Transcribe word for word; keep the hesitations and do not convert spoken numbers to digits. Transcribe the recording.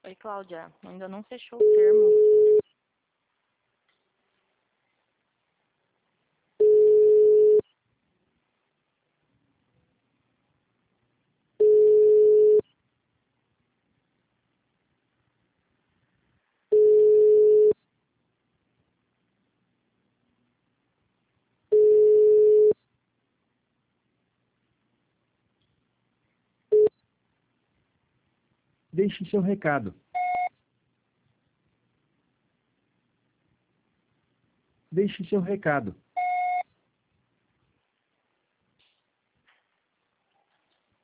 Oi, Cláudia. Ainda não fechou o termo. Deixe seu recado. Deixe seu recado.